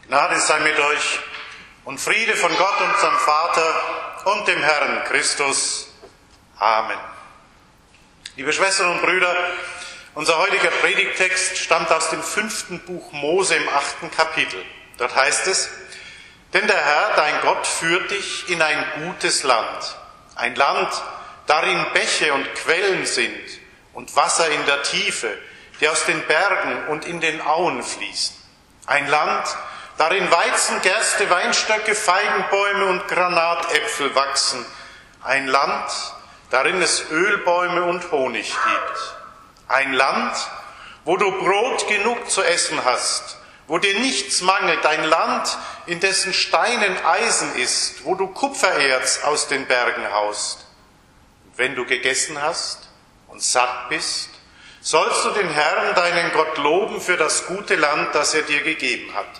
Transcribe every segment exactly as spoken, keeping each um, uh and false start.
Gnade sei mit euch und Friede von Gott, unserem Vater und dem Herrn Christus. Amen. Liebe Schwestern und Brüder, unser heutiger Predigttext stammt aus dem fünften Buch Mose im achten Kapitel. Dort heißt es: Denn der Herr, dein Gott, führt dich in ein gutes Land, ein Land, darin Bäche und Quellen sind und Wasser in der Tiefe, die aus den Bergen und in den Auen fließen. Ein Land, darin Weizen, Gerste, Weinstöcke, Feigenbäume und Granatäpfel wachsen. Ein Land, darin es Ölbäume und Honig gibt. Ein Land, wo du Brot genug zu essen hast, wo dir nichts mangelt. Ein Land, in dessen Steinen Eisen ist, wo du Kupfererz aus den Bergen haust. Und wenn du gegessen hast und satt bist, sollst du den Herrn, deinen Gott, loben für das gute Land, das er dir gegeben hat.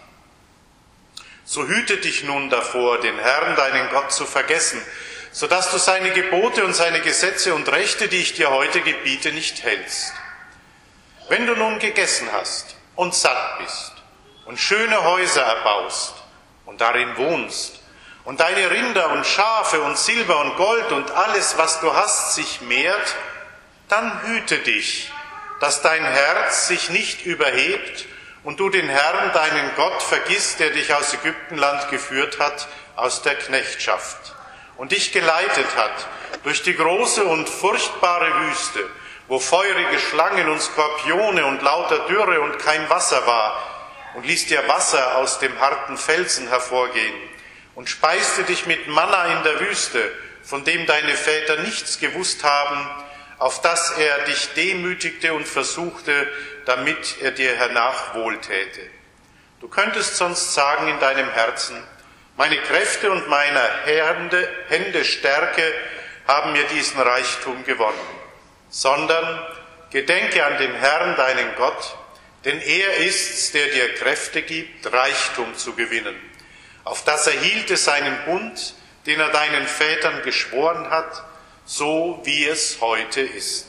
So hüte dich nun davor, den Herrn, deinen Gott, zu vergessen, sodass du seine Gebote und seine Gesetze und Rechte, die ich dir heute gebiete, nicht hältst. Wenn du nun gegessen hast und satt bist und schöne Häuser erbaust und darin wohnst und deine Rinder und Schafe und Silber und Gold und alles, was du hast, sich mehrt, dann hüte dich, dass dein Herz sich nicht überhebt und du den Herrn, deinen Gott, vergisst, der dich aus Ägyptenland geführt hat, aus der Knechtschaft, und dich geleitet hat durch die große und furchtbare Wüste, wo feurige Schlangen und Skorpione und lauter Dürre und kein Wasser war, und ließ dir Wasser aus dem harten Felsen hervorgehen, und speiste dich mit Manna in der Wüste, von dem deine Väter nichts gewusst haben, auf dass er dich demütigte und versuchte, damit er dir hernach wohltäte. Du könntest sonst sagen in deinem Herzen: Meine Kräfte und meiner Hände, Hände Stärke haben mir diesen Reichtum gewonnen. Sondern gedenke an den Herrn, deinen Gott, denn er ist's, der dir Kräfte gibt, Reichtum zu gewinnen, auf dass er hielte seinen Bund, den er deinen Vätern geschworen hat, so wie es heute ist.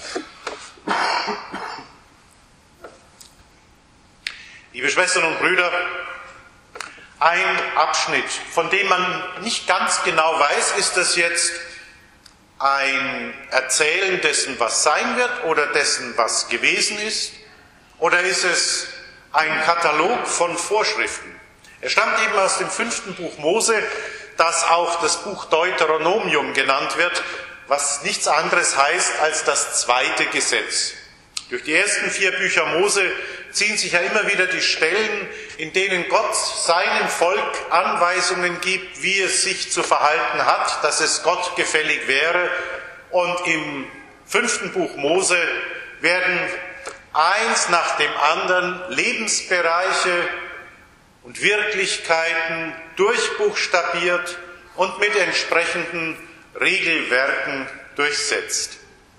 Liebe Schwestern und Brüder, ein Abschnitt, von dem man nicht ganz genau weiß, ist das jetzt ein Erzählen dessen, was sein wird, oder dessen, was gewesen ist, oder ist es ein Katalog von Vorschriften? Er stammt eben aus dem fünften Buch Mose, das auch das Buch Deuteronomium genannt wird, was nichts anderes heißt als das zweite Gesetz. Durch die ersten vier Bücher Mose ziehen sich ja immer wieder die Stellen, in denen Gott seinem Volk Anweisungen gibt, wie es sich zu verhalten hat, dass es Gott gefällig wäre. Und im fünften Buch Mose werden eins nach dem anderen Lebensbereiche und Wirklichkeiten durchbuchstabiert und mit entsprechenden Regelwerken durchsetzt.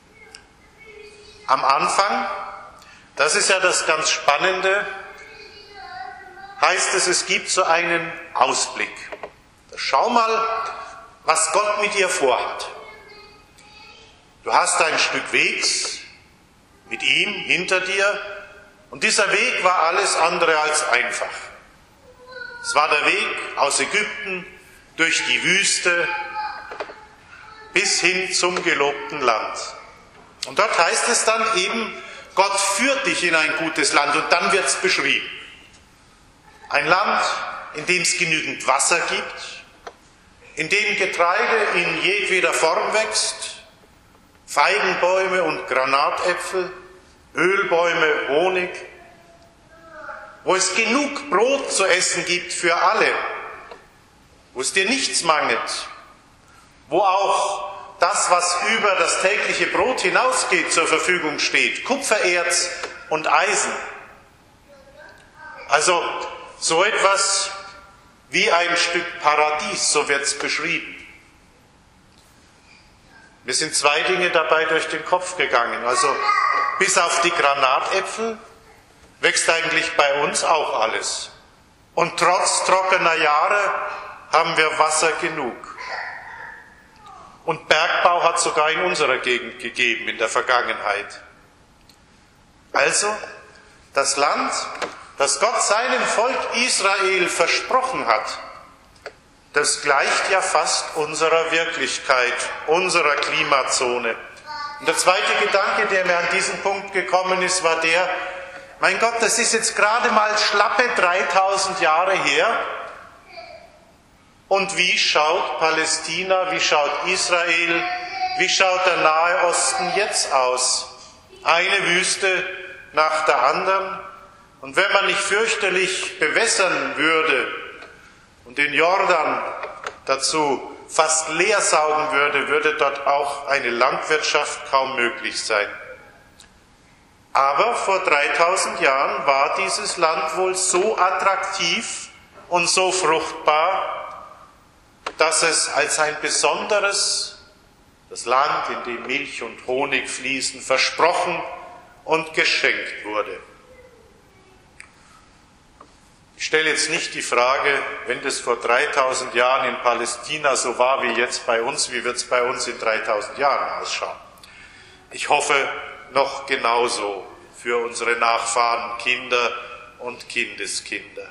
Am Anfang, das ist ja das ganz Spannende, heißt es, es gibt so einen Ausblick. Schau mal, was Gott mit dir vorhat. Du hast ein Stück Wegs mit ihm hinter dir, und dieser Weg war alles andere als einfach. Es war der Weg aus Ägypten durch die Wüste bis hin zum gelobten Land. Und dort heißt es dann eben, Gott führt dich in ein gutes Land, und dann wird es beschrieben. Ein Land, in dem es genügend Wasser gibt, in dem Getreide in jedweder Form wächst, Feigenbäume und Granatäpfel, Ölbäume, Honig, wo es genug Brot zu essen gibt für alle, wo es dir nichts mangelt, wo auch das, was über das tägliche Brot hinausgeht, zur Verfügung steht, Kupfererz und Eisen. Also so etwas wie ein Stück Paradies, so wird es beschrieben. Mir sind zwei Dinge dabei durch den Kopf gegangen. Also bis auf die Granatäpfel wächst eigentlich bei uns auch alles. Und trotz trockener Jahre haben wir Wasser genug. Und Bergbau hat es sogar in unserer Gegend gegeben in der Vergangenheit. Also, das Land, dass Gott seinem Volk Israel versprochen hat, das gleicht ja fast unserer Wirklichkeit, unserer Klimazone. Und der zweite Gedanke, der mir an diesen Punkt gekommen ist, war der, mein Gott, das ist jetzt gerade mal schlappe dreitausend Jahre her. Und wie schaut Palästina, wie schaut Israel, wie schaut der Nahe Osten jetzt aus? Eine Wüste nach der anderen. Und wenn man nicht fürchterlich bewässern würde und den Jordan dazu fast leer saugen würde, würde dort auch eine Landwirtschaft kaum möglich sein. Aber vor dreitausend Jahren war dieses Land wohl so attraktiv und so fruchtbar, dass es als ein besonderes, das Land, in dem Milch und Honig fließen, versprochen und geschenkt wurde. Ich stelle jetzt nicht die Frage, wenn das vor dreitausend Jahren in Palästina so war wie jetzt bei uns, wie wird es bei uns in dreitausend Jahren ausschauen? Ich hoffe noch genauso für unsere Nachfahren, Kinder und Kindeskinder.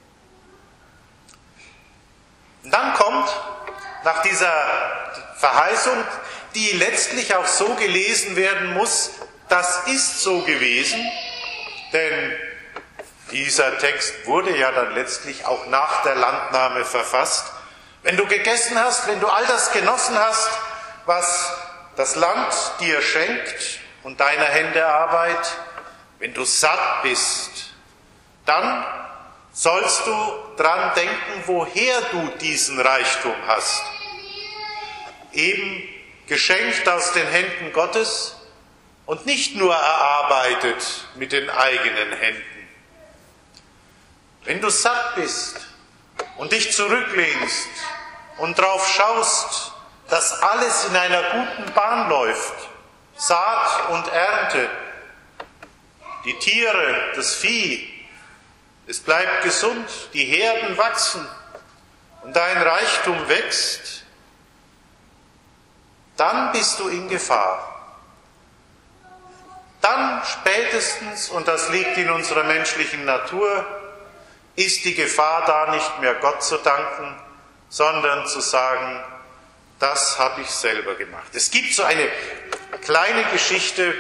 Und dann kommt nach dieser Verheißung, die letztlich auch so gelesen werden muss, das ist so gewesen, denn dieser Text wurde ja dann letztlich auch nach der Landnahme verfasst. Wenn du gegessen hast, wenn du all das genossen hast, was das Land dir schenkt und deiner Hände Arbeit, wenn du satt bist, dann sollst du dran denken, woher du diesen Reichtum hast. Eben geschenkt aus den Händen Gottes und nicht nur erarbeitet mit den eigenen Händen. Wenn du satt bist und dich zurücklehnst und drauf schaust, dass alles in einer guten Bahn läuft, Saat und Ernte, die Tiere, das Vieh, es bleibt gesund, die Herden wachsen und dein Reichtum wächst, dann bist du in Gefahr. Dann spätestens, und das liegt in unserer menschlichen Natur, ist die Gefahr da, nicht mehr Gott zu danken, sondern zu sagen, das habe ich selber gemacht. Es gibt so eine kleine Geschichte.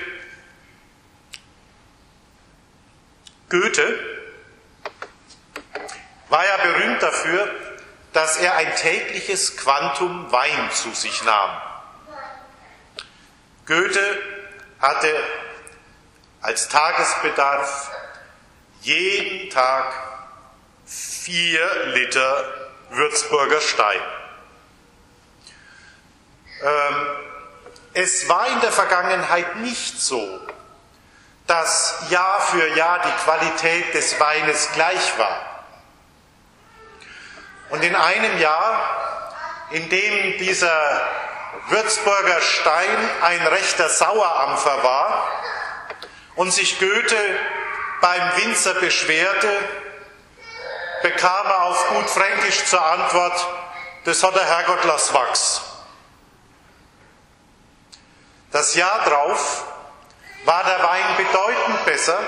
Goethe war ja berühmt dafür, dass er ein tägliches Quantum Wein zu sich nahm. Goethe hatte als Tagesbedarf jeden Tag vier Liter Würzburger Stein. Ähm, es war in der Vergangenheit nicht so, dass Jahr für Jahr die Qualität des Weines gleich war. Und in einem Jahr, in dem dieser Würzburger Stein ein rechter Sauerampfer war und sich Goethe beim Winzer beschwerte, bekam er auf gut Fränkisch zur Antwort, das hat der Herrgott lass wachs. Das Jahr drauf war der Wein bedeutend besser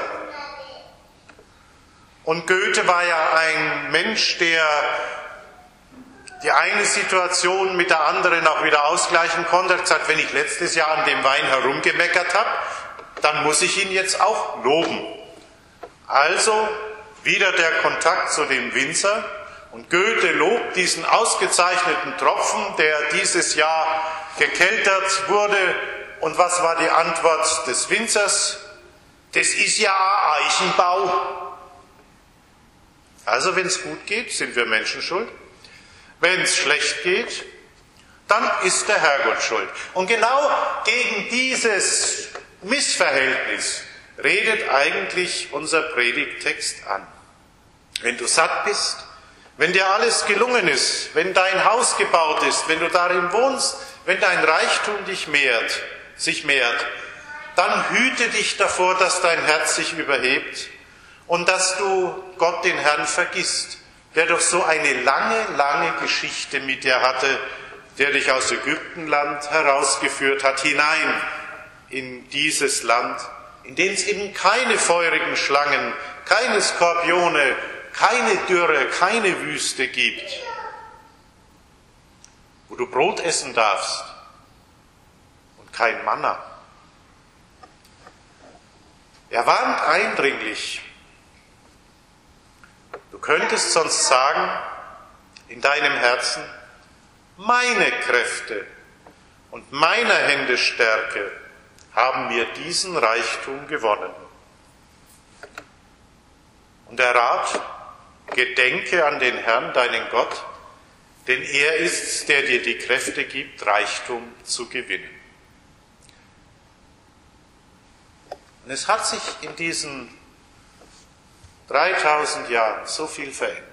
und Goethe war ja ein Mensch, der die eine Situation mit der anderen auch wieder ausgleichen konnte. Er hat gesagt, wenn ich letztes Jahr an dem Wein herumgemeckert habe, dann muss ich ihn jetzt auch loben. Also wieder der Kontakt zu dem Winzer und Goethe lobt diesen ausgezeichneten Tropfen, der dieses Jahr gekeltert wurde. Und was war die Antwort des Winzers? Das ist ja ein Eichenbau. Also wenn es gut geht, sind wir Menschen schuld. Wenn es schlecht geht, dann ist der Herrgott schuld. Und genau gegen dieses Missverhältnis redet eigentlich unser Predigttext an. Wenn du satt bist, wenn dir alles gelungen ist, wenn dein Haus gebaut ist, wenn du darin wohnst, wenn dein Reichtum dich mehrt, sich mehrt, dann hüte dich davor, dass dein Herz sich überhebt und dass du Gott, den Herrn, vergisst, der doch so eine lange, lange Geschichte mit dir hatte, der dich aus Ägyptenland herausgeführt hat, hinein in dieses Land, in dem es eben keine feurigen Schlangen keine Skorpione, keine Dürre, keine Wüste gibt, wo du Brot essen darfst und kein Manna. Er warnt eindringlich. Du könntest sonst sagen, in deinem Herzen, meine Kräfte und meiner Hände Stärke haben mir diesen Reichtum gewonnen. Und der Rat, gedenke an den Herrn, deinen Gott, denn er ist's, der dir die Kräfte gibt, Reichtum zu gewinnen. Und es hat sich in diesen dreitausend Jahren so viel verändert.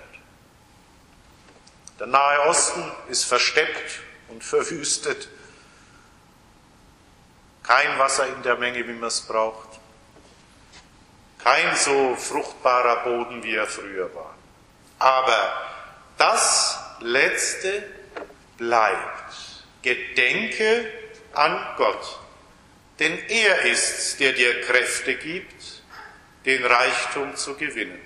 Der Nahe Osten ist versteppt und verwüstet. Kein Wasser in der Menge, wie man es braucht. Kein so fruchtbarer Boden, wie er früher war. Aber das Letzte bleibt. Gedenke an Gott, denn er ist's, der dir Kräfte gibt, den Reichtum zu gewinnen.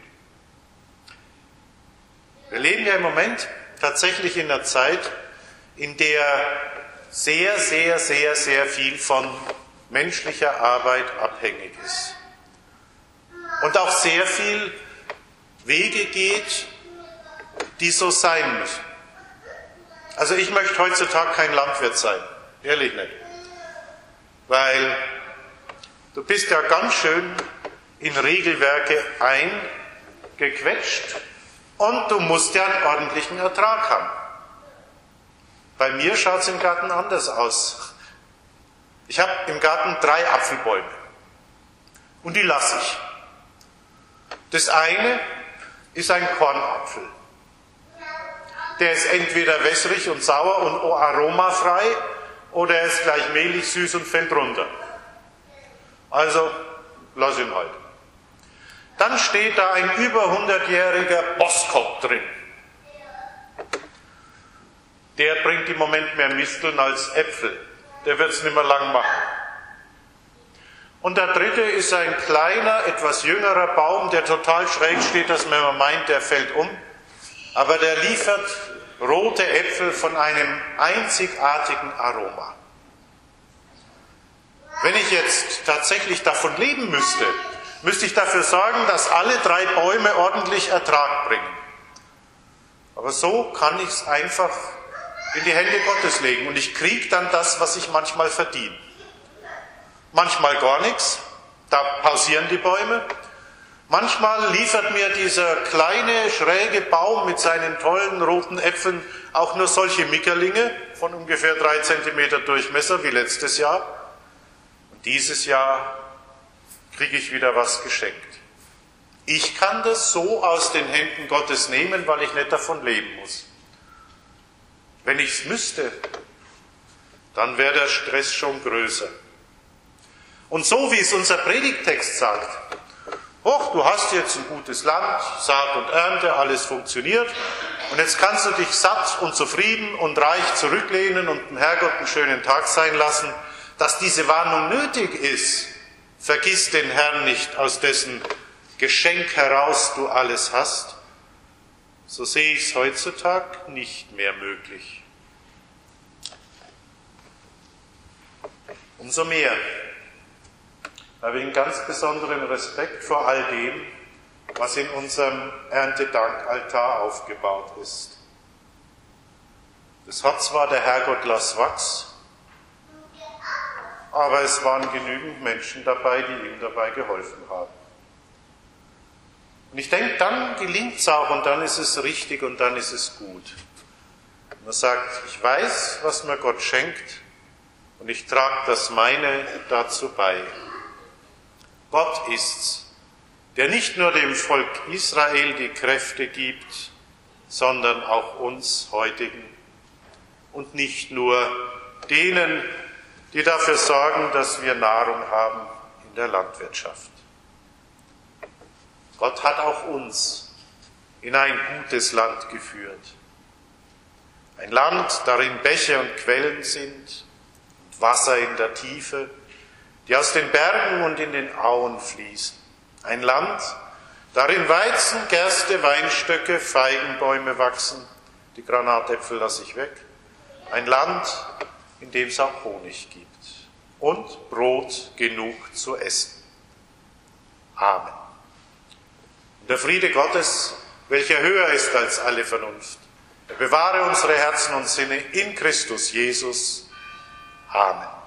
Wir leben ja im Moment tatsächlich in einer Zeit, in der sehr, sehr, sehr, sehr viel von menschlicher Arbeit abhängig ist. Und auch sehr viel Wege geht, die so sein müssen. Also ich möchte heutzutage kein Landwirt sein, ehrlich nicht. Weil du bist ja ganz schön in Regelwerke eingequetscht und du musst ja einen ordentlichen Ertrag haben. Bei mir schaut es im Garten anders aus. Ich habe im Garten drei Apfelbäume und die lasse ich. Das eine ist ein Kornapfel. Der ist entweder wässrig und sauer und aromafrei oder er ist gleich mehlig, süß und fällt runter. Also lass ihn halt. Dann steht da ein über hundertjähriger Boskop drin. Der bringt im Moment mehr Misteln als Äpfel. Der wird es nicht mehr lang machen. Und der dritte ist ein kleiner, etwas jüngerer Baum, der total schräg steht, dass man immer meint, der fällt um. Aber der liefert rote Äpfel von einem einzigartigen Aroma. Wenn ich jetzt tatsächlich davon leben müsste, müsste ich dafür sorgen, dass alle drei Bäume ordentlich Ertrag bringen. Aber so kann ich es einfach in die Hände Gottes legen und ich kriege dann das, was ich manchmal verdiene. Manchmal gar nichts, da pausieren die Bäume. Manchmal liefert mir dieser kleine, schräge Baum mit seinen tollen roten Äpfeln auch nur solche Mickerlinge von ungefähr drei Zentimeter Durchmesser wie letztes Jahr. Und dieses Jahr kriege ich wieder was geschenkt. Ich kann das so aus den Händen Gottes nehmen, weil ich nicht davon leben muss. Wenn ich es müsste, dann wäre der Stress schon größer. Und so wie es unser Predigttext sagt, hoch, du hast jetzt ein gutes Land, Saat und Ernte, alles funktioniert und jetzt kannst du dich satt und zufrieden und reich zurücklehnen und dem Herrgott einen schönen Tag sein lassen, dass diese Warnung nötig ist. Vergiss den Herrn nicht, aus dessen Geschenk heraus du alles hast. So sehe ich es heutzutage nicht mehr möglich. Umso mehr habe ich einen ganz besonderen Respekt vor all dem, was in unserem Erntedankaltar aufgebaut ist. Das hat zwar der Herrgott lass wachs, aber es waren genügend Menschen dabei, die ihm dabei geholfen haben. Und ich denke, dann gelingt es auch und dann ist es richtig und dann ist es gut. Man sagt, ich weiß, was mir Gott schenkt und ich trage das meine dazu bei. Gott ist's, der nicht nur dem Volk Israel die Kräfte gibt, sondern auch uns heutigen und nicht nur denen, die dafür sorgen, dass wir Nahrung haben in der Landwirtschaft. Gott hat auch uns in ein gutes Land geführt. Ein Land, darin Bäche und Quellen sind und Wasser in der Tiefe, die aus den Bergen und in den Auen fließen. Ein Land, darin Weizen, Gerste, Weinstöcke, Feigenbäume wachsen, die Granatäpfel lasse ich weg, ein Land, in dem es auch Honig gibt und Brot genug zu essen. Amen. Und der Friede Gottes, welcher höher ist als alle Vernunft, er bewahre unsere Herzen und Sinne in Christus Jesus. Amen.